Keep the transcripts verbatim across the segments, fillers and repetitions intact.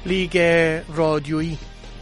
لیگ رادیویی.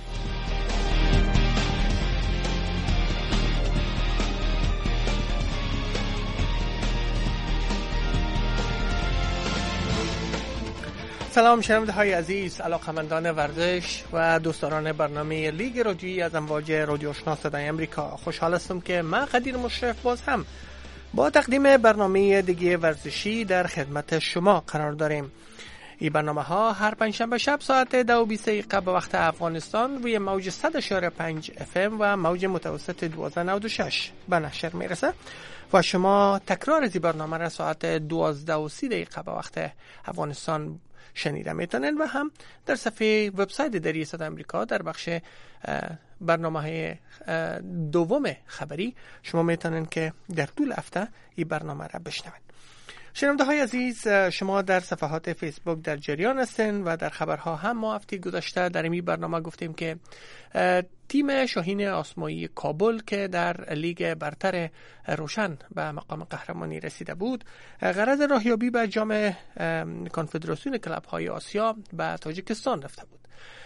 سلام شنونده های عزیز، علاقمندان ورزش و دوستداران برنامه لیگ رادیویی از امواج رادیو آشنا صدای امریکا. خوشحال هستم که من قدیر مشرف باز هم با تقدیم برنامه دیگه ورزشی در خدمت شما قرار داریم. این برنامه ها هر پنجشنبه شب ساعت دو و بیست دقیقه به وقت افغانستان روی موج صد و شش و پنج اف ام و موج متوسط دوازده و نود و شش به نشر میرسه و شما تکرار از این برنامه را ساعت دوازده و سی دقیقه به وقت افغانستان شنیده میتونن و هم در صفحه وبسایت دری صدای امریکا در بخش برنامه های دوم خبری شما میتونن که در طول هفته این برنامه را بشنوید. شنونده های عزیز، شما در صفحات فیسبوک در جریان هستین و در خبرها هم ما هفته گذشته در این برنامه گفتیم که تیم شاهین آسمایی کابل که در لیگ برتر روشن به مقام قهرمانی رسیده بود، غرض راهیابی به جام کنفدراسیون کلاب های آسیا به تاجیکستان رفته بود.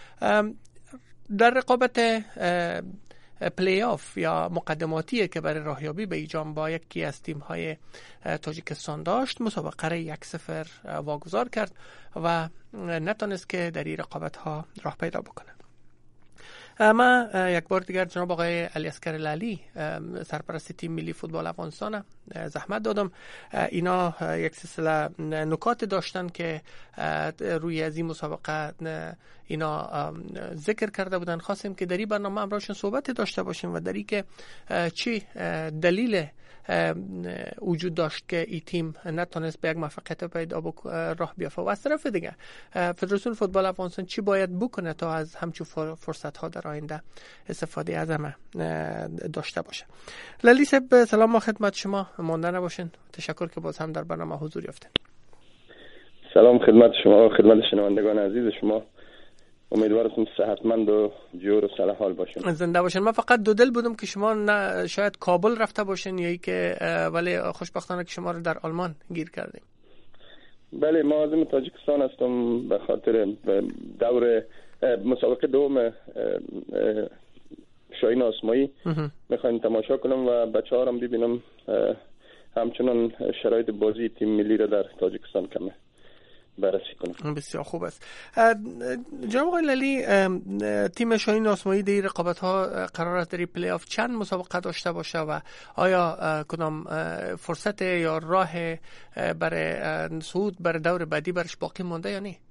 در رقابت پلی آف یا مقدماتی که برای راهیابی به جام با یکی از تیم‌های تاجیکستان داشت، مسابقه را یک صفر واگذار کرد و نتونست که در این رقابت‌ها راه پیدا بکنه. ما یک بار دیگر جناب آقای علی اصغر لالی سرپرست تیم ملی فوتبال افغانستان زحمت دادم. اینا یک سلسله نکات داشتن که روی از این مسابقه اینا ذکر کرده بودن. خواستیم که در این برنامه امروزشون صحبت داشته باشیم و در این که چی دلیل وجود داشت که این تیم نتونست به یک موفقیت پیدا بک راه بیافته و از طرف دیگه فدراسیون فوتبال افغانستان چی باید بکنه تا از همچون فرصت ها در آینده استفاده از همه داشته باشه. لالی صاحب سلام ما خدمت شما، مانده نباشین. تشکر که باز هم در برنامه حضور یافتین. سلام خدمت شما، خدمت شنوندگان عزیز شما. امیدوارم صحتمند و جور و صلاح حال باشین. زنده باشین. من فقط دو دل بودم که شما نه شاید کابل رفته باشین یا ای که ولی خوشبختانه که شما رو در آلمان گیر کردیم. بله، ما عازم تاجیکستان هستم به خاطر دور مسابقه دوم شاهین آسمایی میخوایم تماشا کنم و بچه‌ها رو ببینم، همچنان شرایط بازی تیم ملی را در تاجیکستان کمه بررسی کنم. بسیار خوب است. جناب آقای لالی، تیم شاهین آسمایی در رقابت ها قرار است در پلی آف چند مسابقه داشته باشه و آیا کدام فرصت یا راه برای صعود برای دور بعدی برش باقی مونده یا نه؟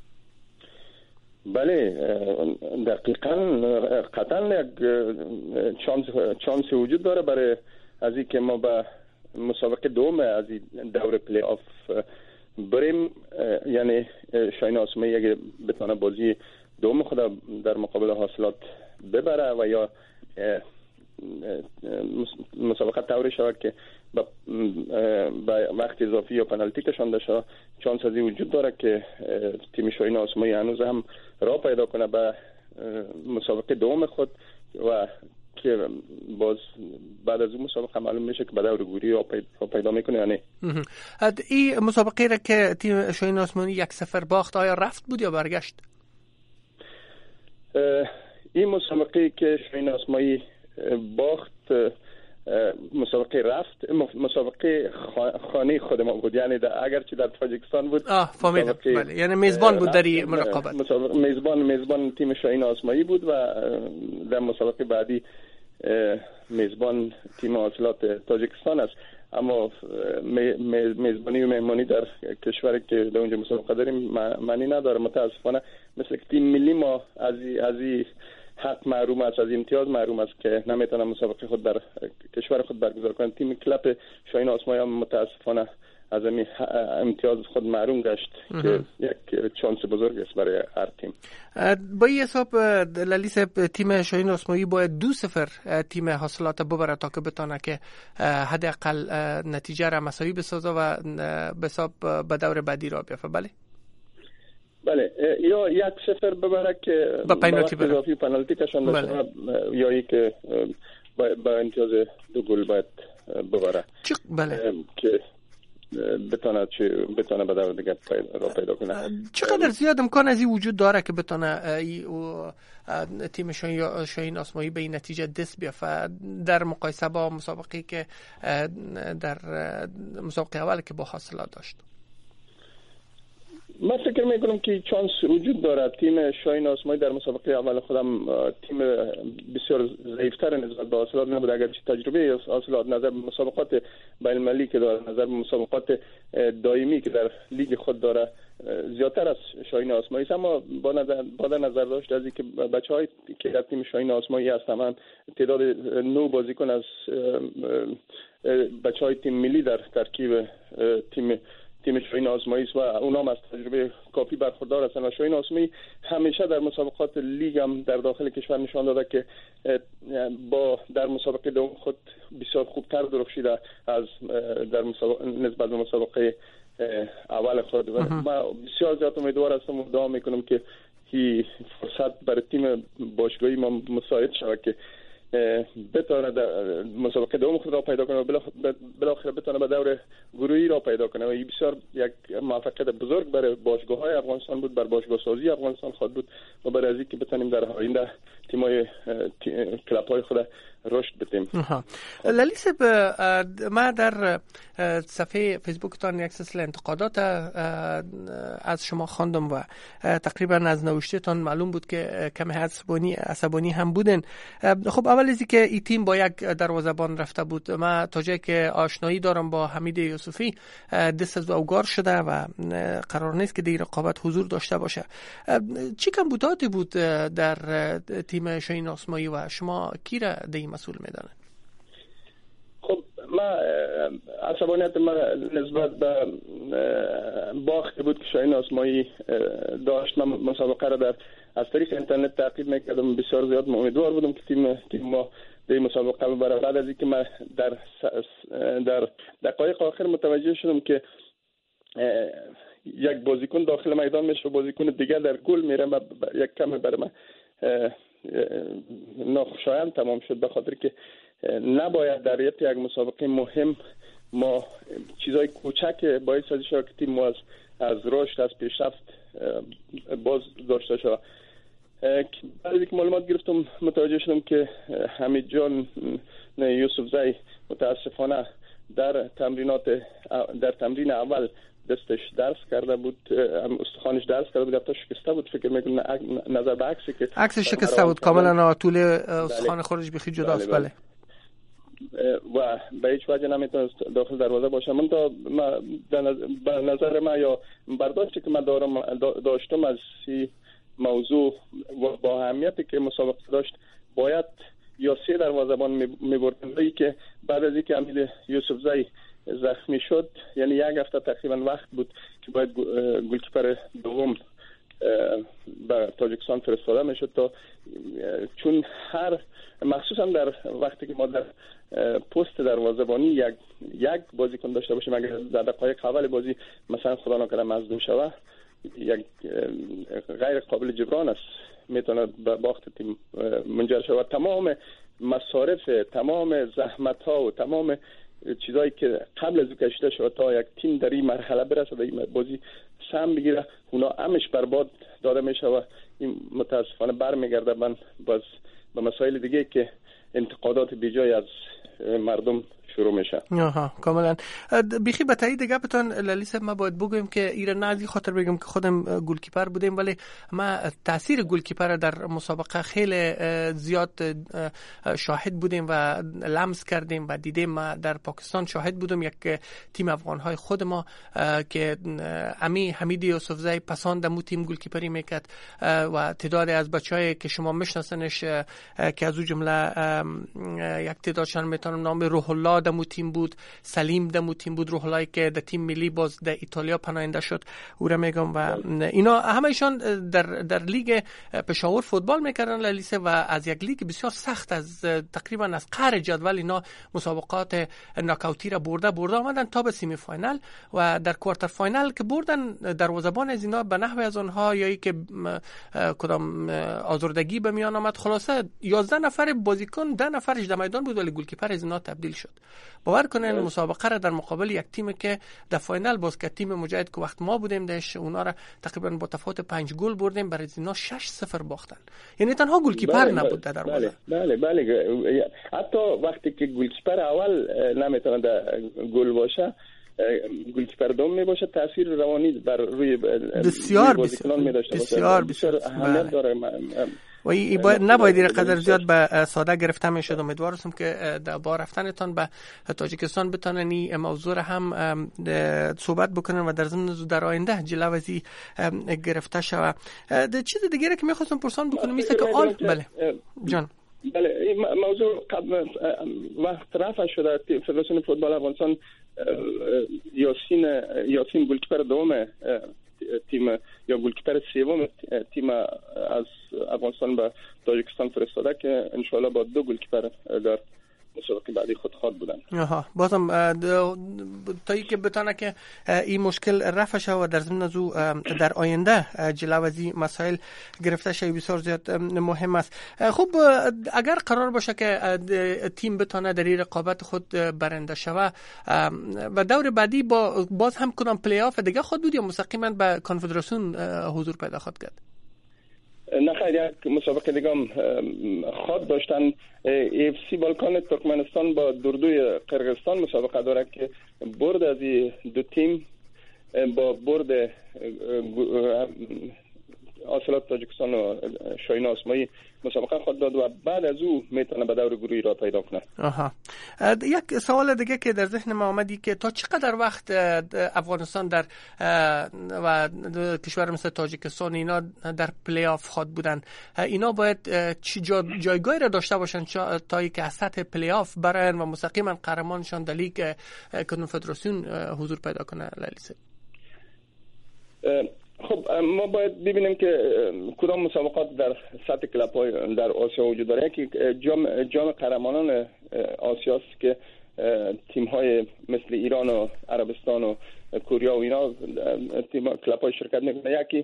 بله، دقیقاً قطعاً یک چانس چانس وجود داره برای از این که ما به مسابقه دوم از این دور پلی آف بریم. یعنی شاهین آسمایی اگه بتونه بازی دوم خود در مقابل حاصلات ببره و یا مسابقه طوری شود که با وقت اضافی یا پنالتی کشانده شود، چانس از این وجود داره که تیم شاهین آسمایی هنوز هم راه پیدا کنه به مسابقه دوم خود و که باز بعد از اون مسابقه معلوم میشه که به دور گوری راه پیدا میکنه یا نه. این مسابقه را که تیم شاهین آسمایی یک صفر باخت، آیا رفت بود یا برگشت؟ این مسابقه که شاهین آسمایی باخت مسابقه رفت، مسابقه خانه خود ما بود، یعنی اگرچه در تاجیکستان بود. آه فهمیدم. بله، یعنی میزبان بود در این رقابت. مسابقه میزبان میزبان تیم شاهین آسمایی بود و در مسابقه بعدی میزبان تیم حاصلات تاجیکستان است. اما میزبانی و مهمانی در کشوری که در اونجا مسابقه داریم معنی نداره. متاسفانه مثل تیم ملی ما از از حق محروم است، از امتیاز محروم است که نمیتونه مسابقه خود در کشور خود برگزار کنه. تیم کلاب شاهین آسمایی هم متاسفانه از این امتیاز خود محروم گشت که یک چانس بزرگ است برای هر تیم. با این حساب لالی صاحب، تیم شاهین آسمایی باید دو صفر تیم حاصلات ببره تا که بتونه که حداقل نتیجه را مساوی بسازه و به حساب به دور بعدی را بیافته. بله بله، یا یک صفر ببره که با پنالتی بره اضافی پنالتی کشانده بله. یا ای که با, با امتیاز دو گل باید ببره. بله. که بتونه چه بتونه به دور دیگه پیدا پیدا کنه. چقدر زیاد امکان از این وجود داره که بتونه تیم شاهین آسمایی به این نتیجه دست بیافته در مقایسه با مسابقه که در مسابقه اول که با حاصلات داشت؟ من فکر میکنم که چانس وجود داره. تیم شاهین آسمایی در مسابقه اول خودم تیم بسیار ضعیفتر نسبت به حاصلات نبود، اگر چه تجربه حاصلات نظر به مسابقات بین المللی که داره، نظر به مسابقات دائمی که در لیگ خود داره زیادتر از شاهین آسمایی است. اما با نظر با نظر داشت از اینکه بچه‌های که در تیم شاهین آسمایی هستند تعداد نو بازیکن از بچه‌های تیم ملی در ترکیب تیم تیم شاهین آسمایی است و اونا هم از تجربه کافی برخوردار هستند و شاهین آسمایی همیشه در مسابقات لیگ هم در داخل کشور نشان داده که با در مسابقه دوم خود بسیار خوبتر درخشیده از در مسابقه نسبت به مسابقه اول خود. و من بسیار زیاد امیدوار هستم و دعا میکنم که این فرصت برای تیم باشگاهی ما مساعد شود که بتونه در مسابقه دوم خود را پیدا کنه و بالاخره بتونه به دور گروهی را پیدا کنه و این بسیار یک موفقیت بزرگ برای باشگاه‌های افغانستان بود، بر باشگاه سازی افغانستان خواهد بود و برای از اینکه بتونیم در آینده تیم‌های کلاب‌های خود رشد بدیم. للیس، ما در صفحه فیسبوکتان یک سلسله انتقادات از شما خواندم و تقریبا از نوشته‌تان معلوم بود که کمی عصبانی عصبانی هم بودن. خب اول از اینکه این تیم با یک دروازه‌بان رفته بود، ما تا جایی که آشنایی دارم با حمید یوسفی دست از اوگار شده و قرار نیست که در رقابت حضور داشته باشه. چی کمبوداتی بود در تیم شاهین آسمایی و شما کی را در این مسئول میدانه؟ خب ما عصبانیت ما نسبت به باختی بود که شاهین آسمایی داشت. من مسابقه را در از طریق اینترنت تعقیب میکردم، بسیار زیاد امیدوار بودم که تیم تیم ما در مسابقه ببره. بعد از اینکه من در در دقایق آخر متوجه شدم که یک بازیکن داخل میدان میشه و بازیکن دیگر در گل میره و یک کم برای من ناخوشایند تمام شد، به خاطر که نباید در یک مسابقه مهم ما چیزای کوچک باعث از شد که تیم ما از از رشد از پیشرفت باز داشته شد. بعد از اینکه معلومات گرفتم متوجه شدم که حمید جان یوسف زی متاسفانه در تمرینات در تمرین اول دستش درس کرده بود، استخوانش درس کرده بود، دفترش شکسته بود. فکر میکنم نظر به عکسی که عکسش شکسته بود کاملا، طول استخوان خودش بخی جداست. بله و به هیچ وجه نمیتونه داخل دروازه باشه. من تا به نظر من یا برداشتی که من دارم داشتم از این موضوع و با اهمیتی که مسابقه داشت باید یا سه دروازه‌بان می‌بردن، ولی که بعد از اینکه حمید یوسف زی زخمی شد، یعنی یک هفته تقریبا وقت بود که باید گلکیپر دوم به تاجیکستان فرستاده میشد تا چون هر مخصوصا در وقتی که ما در پست دروازه‌بانی یک یک بازیکن داشته باشیم، اگر در دقایق اول بازی مثلا خدا نکنه مصدوم شود یک غیر قابل جبران است، میتونه به باخت تیم منجر شود. تمام مصارف، تمام زحمت ها و تمام چیزایی که قبل از کشیده شد تا یک تیم در این مرحله برسه و این بازی سهم بگیره، اونا همش برباد داده میشه و این متاسفانه برمیگرده من باز به مسائل دیگه که انتقادات بیجای از مردم شروع میشه. آها کاملا. بیخی به تایید گپتون للیس، ما باید بگویم که ایران نه از این خاطر بگم که خودم گلکیپر بودیم، ولی ما تاثیر گلکیپر در مسابقه خیلی زیاد شاهد بودیم و لمس کردیم و دیدیم. ما در پاکستان شاهد بودم یک تیم افغانهای خود ما که امی حمید یوسف زی پسند مو تیم گلکیپری میکرد و تعداد از بچهای که شما میشناسنش که از او جمله یک تعدادشان میتونم نام روح الله دمو تیم بود، سلیم دمو تیم بود، روح اللهی که در تیم ملی باز در ایتالیا پناهنده شد او را میگم. و اینا همه‌شان در در لیگ پشاور فوتبال میکردن للیسه و از یک لیگ بسیار سخت از تقریبا از قهر جدول اینا مسابقات ناکاوتی را برده برده آمدن تا به سیمی فاینال و در کوارتر فاینال که بردن دروازه‌بان از اینا به نحو از آنها یا ای که کدام آزردگی به میان آمد. خلاصه یازده نفر بازیکن ده نفرش در میدان بود ولی گلکیپر از اینا تبدیل شد. باور کنین مسابقه را در مقابل یک تیم که در فاینال باز که تیم مجاهد که وقت ما بودیم داش اونا را تقریبا با تفاوت پنج گل بردیم، برای اینا شش صفر باختن. یعنی تنها گلکیپر نبود در دروازه. بله بله بله حتی وقتی که گلکیپر اول نمیتونه در گل باشه، گلکیپر دوم می باشه، تاثیر روانی بر روی بسیار بسیار می داشته بسیار بسیار اهمیت داره. و این باید نباید این قدر زیاد به ساده گرفته میشد. امیدوار هستم که در با رفتنتان به تاجیکستان بتونن این موضوع هم صحبت بکنن و در ضمن در آینده جلوی گرفته شود. چیز دیگه که میخواستم پرسان بکنم میشه که آل بله جان بله این موضوع قبل وقت رفع شده. فدراسیون فوتبال افغانستان یاسین یاسین گلکیپر دوم تیم یا گلکیپر سوم تیم از افغانستان به تاجیکستان فرستاده که ان شاء الله با دو گلکیپر در مسابقه بعدی خود خواد بودن. آها بازم تا اینکه بتونه که این مشکل رفع شه و در ضمن از او در آینده جلو از این مسائل گرفته شه بسیار زیاد مهم است. خب اگر قرار باشه که تیم بتونه در این رقابت خود برنده شوه و دور بعدی با باز هم کدام پلی آف دیگه خود بود یا مستقیما به کنفدراسیون حضور پیدا خود کرد؟ نه خیر، یک مسابقه دیگه هم خواد داشتن. اف سی بالکان ترکمنستان با دوردوی قرقیزستان مسابقه داره که برد از دو تیم با برد حاصلات تاجیکستان و شاهین آسمایی مسابقه خود داد و بعد از او میتونه به دور گروهی را پیدا کنه. آها یک سوال دیگه که در ذهن ما آمدی که تا چقدر وقت افغانستان در و کشور مثل تاجیکستان اینا در پلی آف خود بودن، اینا باید چی جا جایگاهی را داشته باشن تا اینکه از سطح پلی آف برن و مستقیما قهرمانشان در لیگ کنفدراسیون حضور پیدا کنه؟ لیلیسه خب ما باید ببینیم که کدام مسابقات در سطح کلاب‌های در آسیا وجود داره. یکی جام جام قهرمانان آسیا است که تیم‌های مثل ایران و عربستان و کره و اینا تیم کلاب‌های شرکت می‌کنه. یکی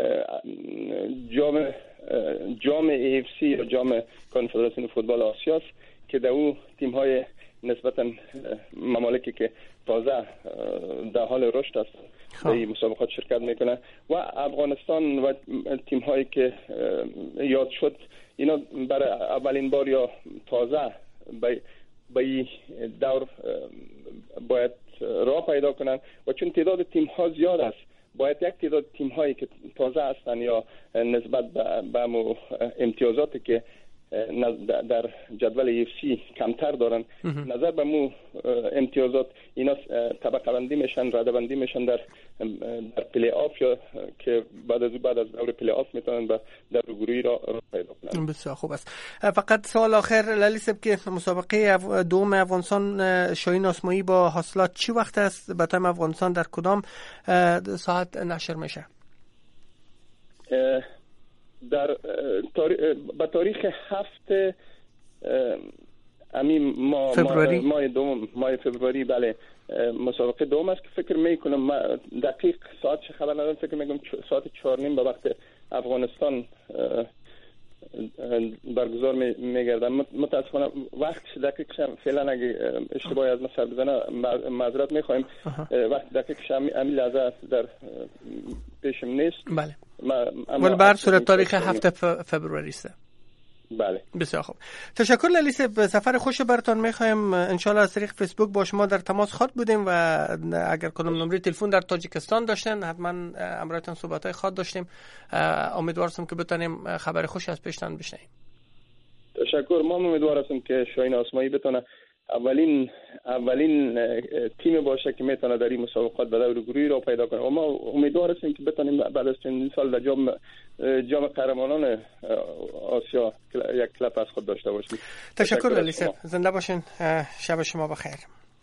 جام جام ای اف سی یا جام کنفدراسیون فوتبال آسیا است که در او تیم‌های نسبتاً ممالکی که تازه در حال رشد است در این مسابقات شرکت میکنه و افغانستان و تیم هایی که یاد شد اینا برای اولین بار یا تازه به این دور باید راه پیدا کنن و چون تعداد تیم ها زیاد است باید یک تعداد تیم هایی که تازه هستن یا نسبت به امتیازاتی که در جدول ای اف سی کمتر دارن نظر به مو امتیازات اینا طبقه بندی میشن، رده بندی میشن در در پلی آف یا که بعد از بعد از دور پلی آف میتونن به دور گروهی را پیدا کنن. بسیار خوب است. فقط سوال آخر لالی صاحب که مسابقه دوم افغانستان شاهین آسمایی با حاصلات چی وقت است؟ به تایم افغانستان در کدام ساعت نشر میشه؟ در تاریخ به تاریخ هفت امی ما فبروری ماه دوم ماه فبروری بله مسابقه دوم است که فکر میکنم دقیق ساعت چه خبر ندارم، فکر میکنم ساعت چهار نیم به وقت افغانستان برگزار میگردم. متاسفانه وقت دقیقش فعلا اگه اشتباهی از ما سر بزنه معذرت میخوایم. وقت دقیقش امی لحظه در پیشم نیست. بله ولی بر صورت تاریخ هفت فبروری است. بله بسیار خوب. تشکر لالیسه، به سفر خوش براتون میخوایم. ان شاء الله از طریق فیسبوک با شما در تماس خود بودیم و اگر کدام نمره تلفن در تاجیکستان داشتن حتما امرایتان صحبتای خود داشتیم. امیدوارم که بتونیم خبر خوش از پیشتان بشنویم. تشکر. ما امیدوارم که شاهین آسمایی بتونه اولین اولین تیم باشه که میتونه در این مسابقات به دور گروهی را پیدا کنه و ما امیدوار هستیم که بتونیم بعد از چندین سال در جام جام قهرمانان آسیا یک کلاب از خود داشته باشیم. تشکر علی صاحب، زنده باشین. شب شما بخیر.